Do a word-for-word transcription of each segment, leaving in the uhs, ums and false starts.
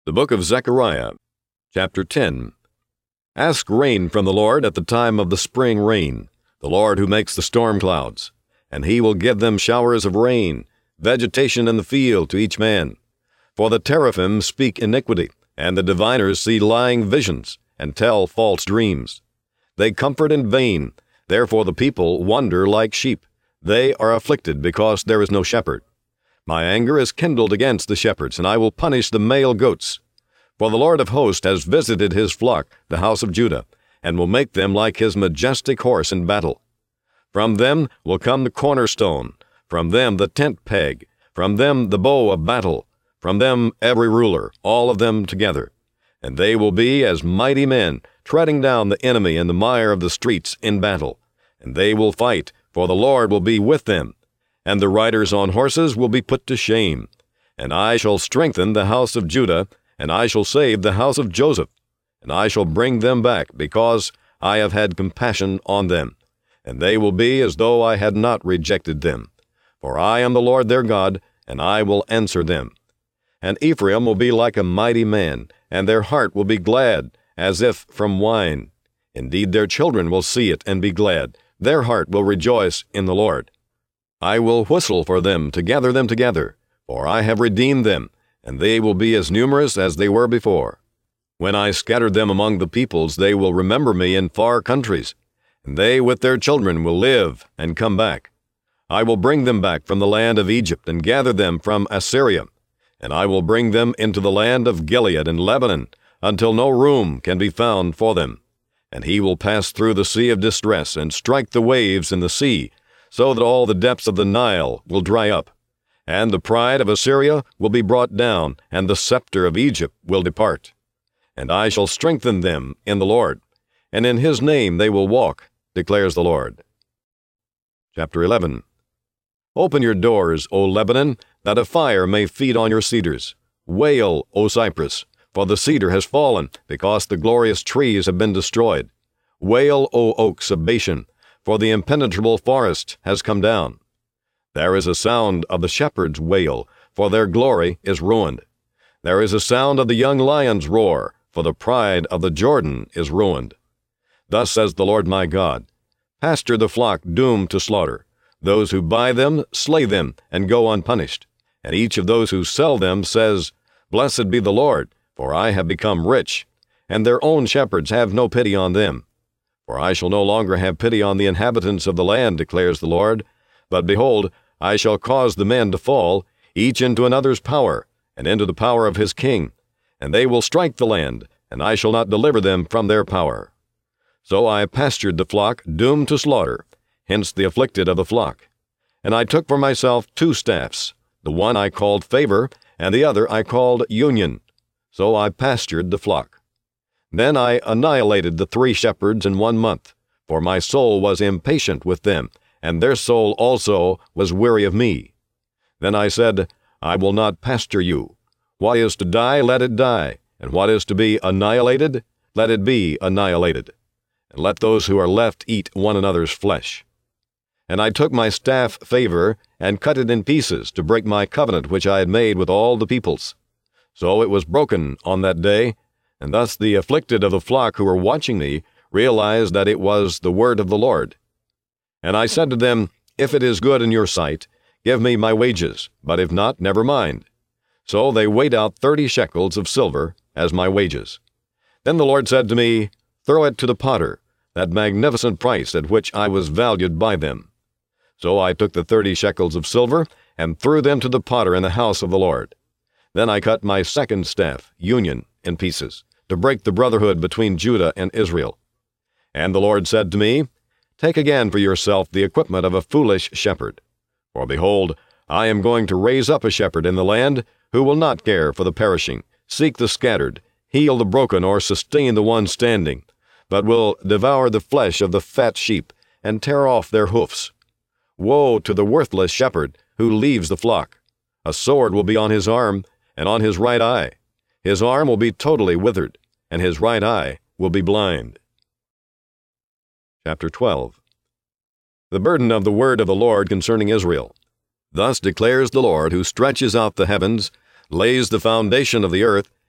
The book of Zechariah, chapter ten. Ask rain from the Lord at the time of the spring rain, the Lord who makes the storm clouds, and he will give them showers of rain, vegetation in the field to each man. For the teraphim speak iniquity, and the diviners see lying visions, and tell false dreams. They comfort in vain, therefore the people wander like sheep. They are afflicted because there is no shepherd. My anger is kindled against the shepherds, and I will punish the male goats. For the Lord of hosts has visited his flock, the house of Judah, and will make them like his majestic horse in battle. From them will come the cornerstone, from them the tent peg, from them the bow of battle, from them every ruler, all of them together. And they will be as mighty men, treading down the enemy in the mire of the streets in battle. And they will fight, for the Lord will be with them. And the riders on horses will be put to shame. And I shall strengthen the house of Judah, and I shall save the house of Joseph. And I shall bring them back, because I have had compassion on them. And they will be as though I had not rejected them. For I am the Lord their God, and I will answer them. And Ephraim will be like a mighty man, and their heart will be glad, as if from wine. Indeed, their children will see it and be glad. Their heart will rejoice in the Lord. I will whistle for them to gather them together, for I have redeemed them, and they will be as numerous as they were before. When I scattered them among the peoples, they will remember me in far countries, and they with their children will live and come back. I will bring them back from the land of Egypt and gather them from Assyria, and I will bring them into the land of Gilead and Lebanon, until no room can be found for them. And he will pass through the sea of distress and strike the waves in the sea, so that all the depths of the Nile will dry up. And the pride of Assyria will be brought down, and the scepter of Egypt will depart. And I shall strengthen them in the Lord, and in his name they will walk, declares the Lord. Chapter eleven. Open your doors, O Lebanon, that a fire may feed on your cedars. Wail, O Cypress, for the cedar has fallen, because the glorious trees have been destroyed. Wail, O oaks of Bashan, for the impenetrable forest has come down. There is a sound of the shepherd's wail, for their glory is ruined. There is a sound of the young lion's roar, for the pride of the Jordan is ruined. Thus says the Lord my God, pasture the flock doomed to slaughter. Those who buy them slay them and go unpunished. And each of those who sell them says, Blessed be the Lord, for I have become rich. And their own shepherds have no pity on them. For I shall no longer have pity on the inhabitants of the land, declares the Lord. But behold, I shall cause the men to fall, each into another's power, and into the power of his king. And they will strike the land, and I shall not deliver them from their power. So I pastured the flock doomed to slaughter, hence the afflicted of the flock. And I took for myself two staffs, the one I called Favor, and the other I called Union. So I pastured the flock. Then I annihilated the three shepherds in one month, for my soul was impatient with them, and their soul also was weary of me. Then I said, I will not pasture you. What is to die, let it die, and what is to be annihilated, let it be annihilated. And let those who are left eat one another's flesh. And I took my staff Favor, and cut it in pieces, to break my covenant which I had made with all the peoples. So it was broken on that day, and thus the afflicted of the flock who were watching me realized that it was the word of the Lord. And I said to them, If it is good in your sight, give me my wages, but if not, never mind. So they weighed out thirty shekels of silver as my wages. Then the Lord said to me, Throw it to the potter, that magnificent price at which I was valued by them. So I took the thirty shekels of silver, and threw them to the potter in the house of the Lord. Then I cut my second staff, Union, in pieces, to break the brotherhood between Judah and Israel. And the Lord said to me, Take again for yourself the equipment of a foolish shepherd. For behold, I am going to raise up a shepherd in the land, who will not care for the perishing, seek the scattered, heal the broken, or sustain the one standing, but will devour the flesh of the fat sheep, and tear off their hoofs. Woe to the worthless shepherd who leaves the flock! A sword will be on his arm, and on his right eye. His arm will be totally withered, and his right eye will be blind. Chapter twelve. The burden of the word of the Lord concerning Israel. Thus declares the Lord, who stretches out the heavens, lays the foundation of the earth,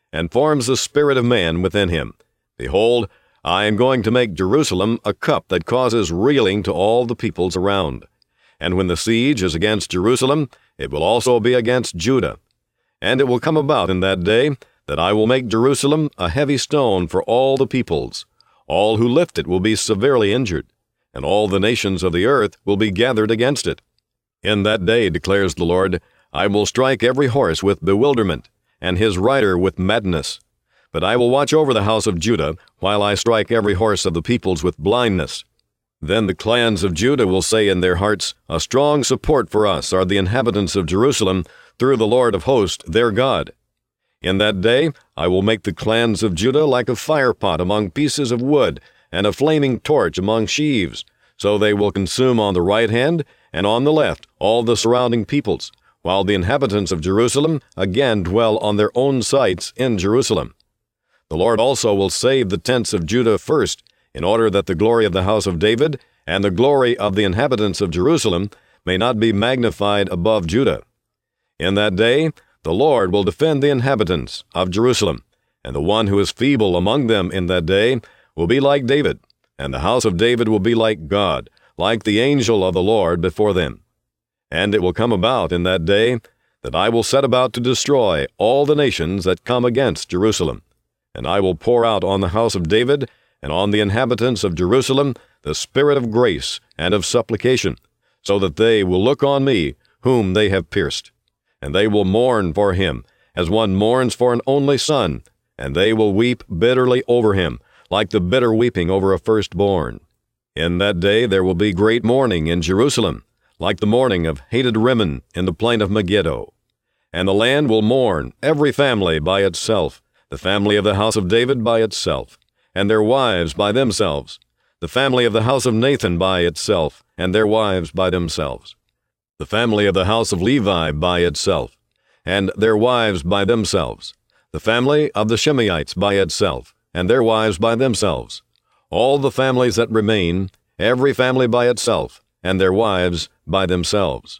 and forms the spirit of man within him. Behold, I am going to make Jerusalem a cup that causes reeling to all the peoples around. And when the siege is against Jerusalem, it will also be against Judah. And it will come about in that day that I will make Jerusalem a heavy stone for all the peoples. All who lift it will be severely injured, and all the nations of the earth will be gathered against it. In that day, declares the Lord, I will strike every horse with bewilderment, and his rider with madness. But I will watch over the house of Judah, while I strike every horse of the peoples with blindness. Then the clans of Judah will say in their hearts, A strong support for us are the inhabitants of Jerusalem, through the Lord of hosts, their God. In that day I will make the clans of Judah like a firepot among pieces of wood, and a flaming torch among sheaves, so they will consume on the right hand and on the left all the surrounding peoples, while the inhabitants of Jerusalem again dwell on their own sites in Jerusalem. The Lord also will save the tents of Judah first, in order that the glory of the house of David and the glory of the inhabitants of Jerusalem may not be magnified above Judah. In that day the Lord will defend the inhabitants of Jerusalem, and the one who is feeble among them in that day will be like David, and the house of David will be like God, like the angel of the Lord before them. And it will come about in that day that I will set about to destroy all the nations that come against Jerusalem. And I will pour out on the house of David and on the inhabitants of Jerusalem the spirit of grace and of supplication, so that they will look on me, whom they have pierced. And they will mourn for him, as one mourns for an only son, and they will weep bitterly over him, like the bitter weeping over a firstborn. In that day there will be great mourning in Jerusalem, like the mourning of hated Rimmon in the plain of Megiddo. And the land will mourn, every family by itself, the family of the house of David by itself, and their wives by themselves, the family of the house of Nathan by itself, and their wives by themselves, the family of the house of Levi by itself, and their wives by themselves, the family of the Shimeites by itself, and their wives by themselves, all the families that remain, every family by itself, and their wives by themselves.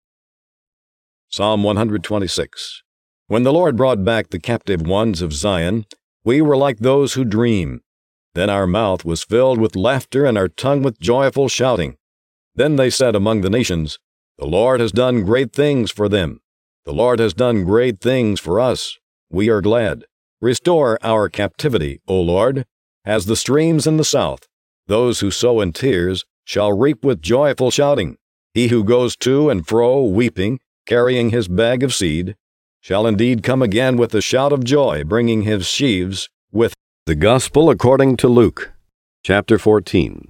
Psalm one twenty-six. When the Lord brought back the captive ones of Zion, we were like those who dream. Then our mouth was filled with laughter and our tongue with joyful shouting. Then they said among the nations, The Lord has done great things for them. The Lord has done great things for us. We are glad. Restore our captivity, O Lord, as the streams in the south. Those who sow in tears shall reap with joyful shouting. He who goes to and fro weeping, carrying his bag of seed, shall indeed come again with a shout of joy, bringing his sheaves with him. The Gospel according to Luke, chapter fourteen.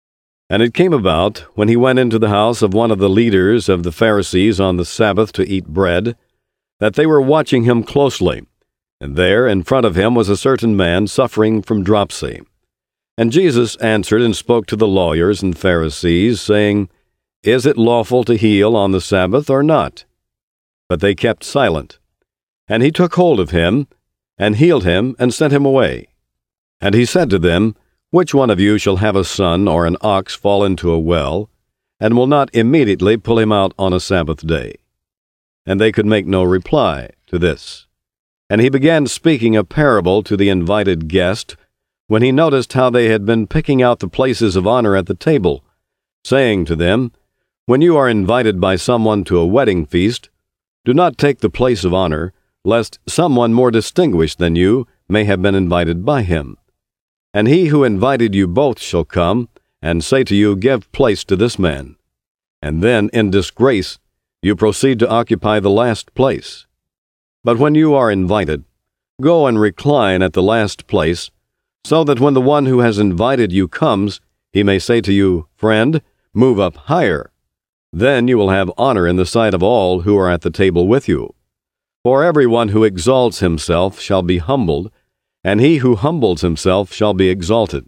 And it came about, when he went into the house of one of the leaders of the Pharisees on the Sabbath to eat bread, that they were watching him closely. And there in front of him was a certain man suffering from dropsy. And Jesus answered and spoke to the lawyers and Pharisees, saying, Is it lawful to heal on the Sabbath or not? But they kept silent. And he took hold of him, and healed him, and sent him away. And he said to them, Which one of you shall have a son or an ox fall into a well, and will not immediately pull him out on a Sabbath day? And they could make no reply to this. And he began speaking a parable to the invited guest, when he noticed how they had been picking out the places of honor at the table, saying to them, When you are invited by someone to a wedding feast, do not take the place of honor, lest someone more distinguished than you may have been invited by him. And he who invited you both shall come, and say to you, Give place to this man. And then, in disgrace, you proceed to occupy the last place. But when you are invited, go and recline at the last place, so that when the one who has invited you comes, he may say to you, Friend, move up higher. Then you will have honor in the sight of all who are at the table with you. For everyone who exalts himself shall be humbled, and he who humbles himself shall be exalted.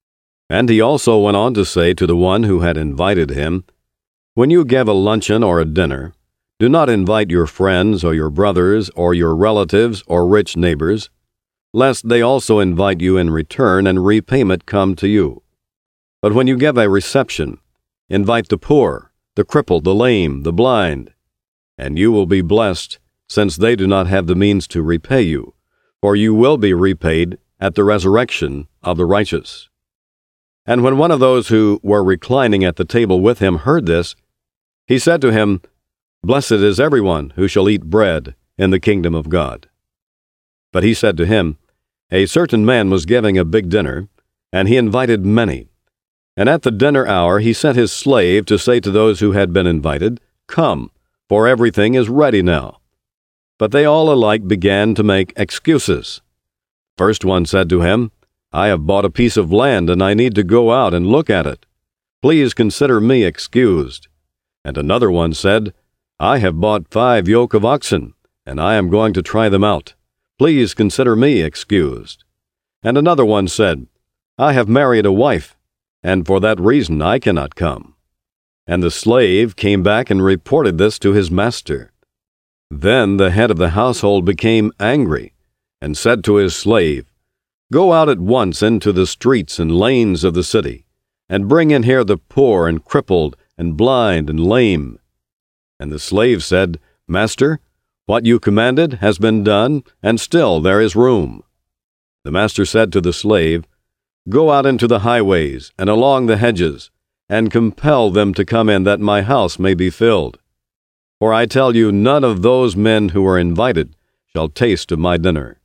And he also went on to say to the one who had invited him, When you give a luncheon or a dinner, do not invite your friends or your brothers or your relatives or rich neighbors, lest they also invite you in return and repayment come to you. But when you give a reception, invite the poor, the crippled, the lame, the blind, and you will be blessed, since they do not have the means to repay you, for you will be repaid at the resurrection of the righteous." And when one of those who were reclining at the table with him heard this, he said to him, "Blessed is everyone who shall eat bread in the kingdom of God." But he said to him, "A certain man was giving a big dinner, and he invited many. And at the dinner hour he sent his slave to say to those who had been invited, 'Come, for everything is ready now.' But they all alike began to make excuses. First one said to him, 'I have bought a piece of land, and I need to go out and look at it. Please consider me excused.' And another one said, 'I have bought five yoke of oxen, and I am going to try them out. Please consider me excused.' And another one said, 'I have married a wife, and for that reason I cannot come.' And the slave came back and reported this to his master. Then the head of the household became angry, and said to his slave, 'Go out at once into the streets and lanes of the city, and bring in here the poor and crippled and blind and lame.' And the slave said, 'Master, what you commanded has been done, and still there is room.' The master said to the slave, 'Go out into the highways and along the hedges, and compel them to come in, that my house may be filled. For I tell you, none of those men who were invited shall taste of my dinner.'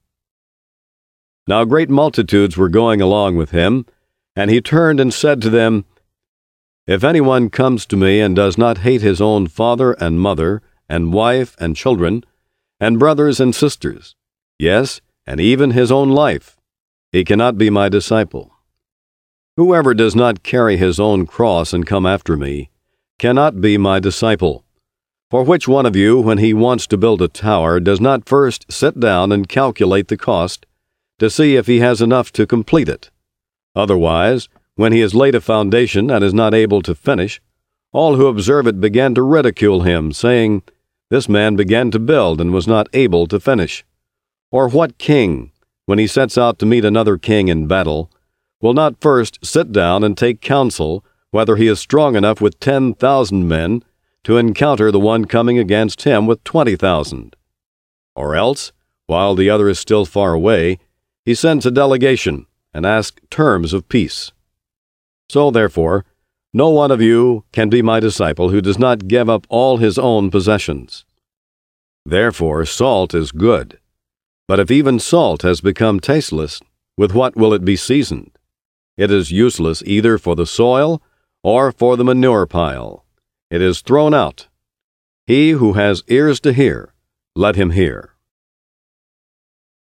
Now great multitudes were going along with him, and he turned and said to them, 'If anyone comes to me and does not hate his own father and mother, and wife and children, and brothers and sisters, yes, and even his own life, he cannot be my disciple. Whoever does not carry his own cross and come after me cannot be my disciple. For which one of you, when he wants to build a tower, does not first sit down and calculate the cost, to see if he has enough to complete it? Otherwise, when he has laid a foundation and is not able to finish, all who observe it begin to ridicule him, saying, 'This man began to build and was not able to finish.' Or what king, when he sets out to meet another king in battle, will not first sit down and take counsel whether he is strong enough with ten thousand men to encounter the one coming against him with twenty thousand? Or else, while the other is still far away, he sends a delegation and asks terms of peace. So therefore, no one of you can be my disciple who does not give up all his own possessions. Therefore salt is good. But if even salt has become tasteless, with what will it be seasoned? It is useless either for the soil or for the manure pile. It is thrown out. He who has ears to hear, let him hear."